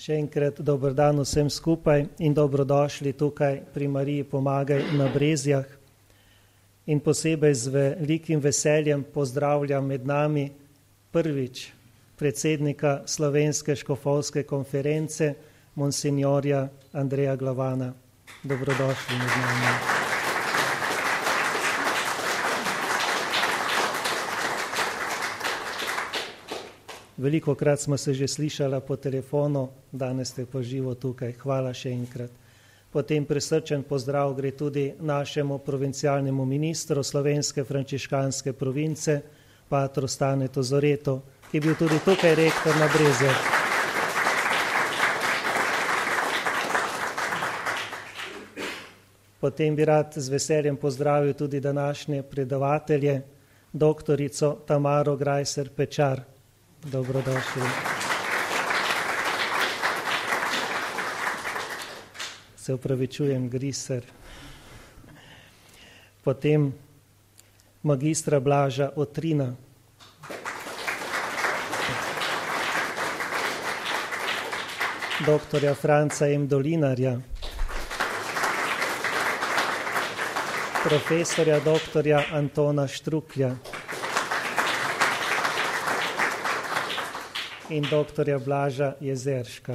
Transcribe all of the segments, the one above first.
Še enkrat dober dan vsem skupaj in dobrodošli tukaj pri Mariji Pomagaj na Brezjah. In posebej z velikim veseljem pozdravljam med nami prvič predsednika Slovenske škofovske konference, monsinjorja Andreja Glavana. Dobrodošli med nami. Velikokrat smo se že slišala po telefonu, danes ste pa živo tukaj. Hvala še enkrat. Potem prisrčen pozdrav gre tudi našemu provincialnemu ministru Slovenske frančiškanske province, patru Stanetu Zoretu, ki je bil tudi tukaj rektor na Brezjah. Potem bi rad z veseljem pozdravil tudi današnje predavatelje, doktorico Tamaro Grajser Pečar. Dobrodošli. Se upravičujem, Griser. Potem magistra Blaža Otrina. Doktorja Franca M. Dolinarja. Profesorja doktorja Antona Štruklja. In doktorja Blaža Jezerška.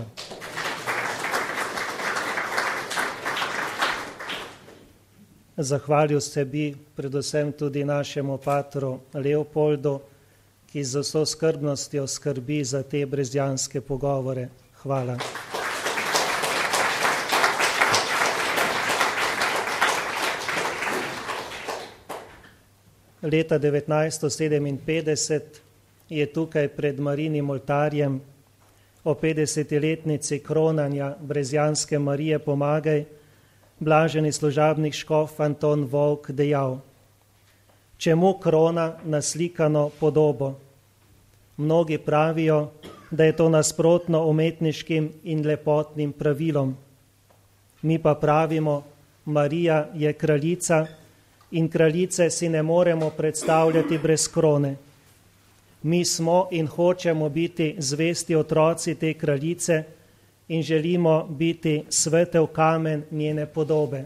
Zahvalil se bi predvsem tudi našemu patru Leopoldu, ki z vso skrbnostjo skrbi za te brezjanske pogovore. Hvala. Leta 1957 je tukaj pred Marijinim oltarjem o 50-letnici kronanja brezjanske Marije Pomagaj blaženi služabnik škof Anton Volk dejal: čemu krona naslikano podobo? Mnogi pravijo, da je to nasprotno umetniškim in lepotnim pravilom. Mi pa pravimo, Marija je kraljica in kraljice si ne moremo predstavljati brez krone. Mi smo in hočemo biti zvesti otroci te kraljice in želimo biti svetel kamen njene podobe.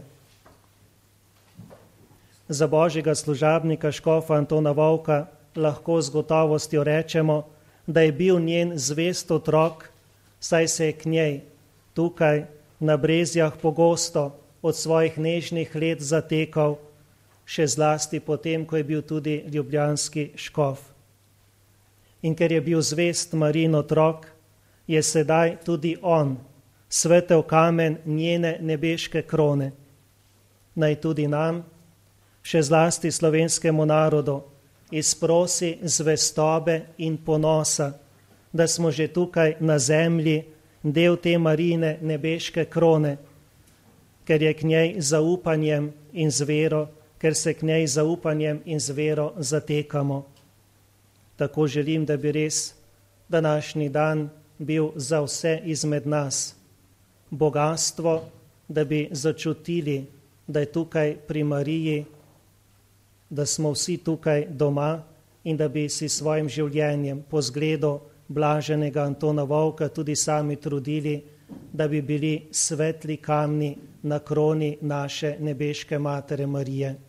Za božjega služabnika škofa Antona Volka lahko z gotovostjo rečemo, da je bil njen zvest otrok, saj se je k njej tukaj na Brezjah pogosto od svojih nežnih let zatekal, še zlasti potem, ko je bil tudi ljubljanski škof. In ker je bil zvest Marijin otrok, je sedaj tudi on svetel kamen njene nebeške krone. Naj tudi nam, še zlasti slovenskemu narodu, izprosi zvestobe in ponosa, da smo že tukaj na zemlji del te Marijine nebeške krone, ker je k njej zaupanjem in z vero, ker se k njej zaupanjem in z vero zatekamo. Tako želim, da bi res današnji dan bil za vse izmed nas bogastvo, da bi začutili, da je tukaj pri Mariji, da smo vsi tukaj doma in da bi si svojim življenjem po zgledu blaženega Antona Volka tudi sami trudili, da bi bili svetli kamni na kroni naše nebeške Matere Marije.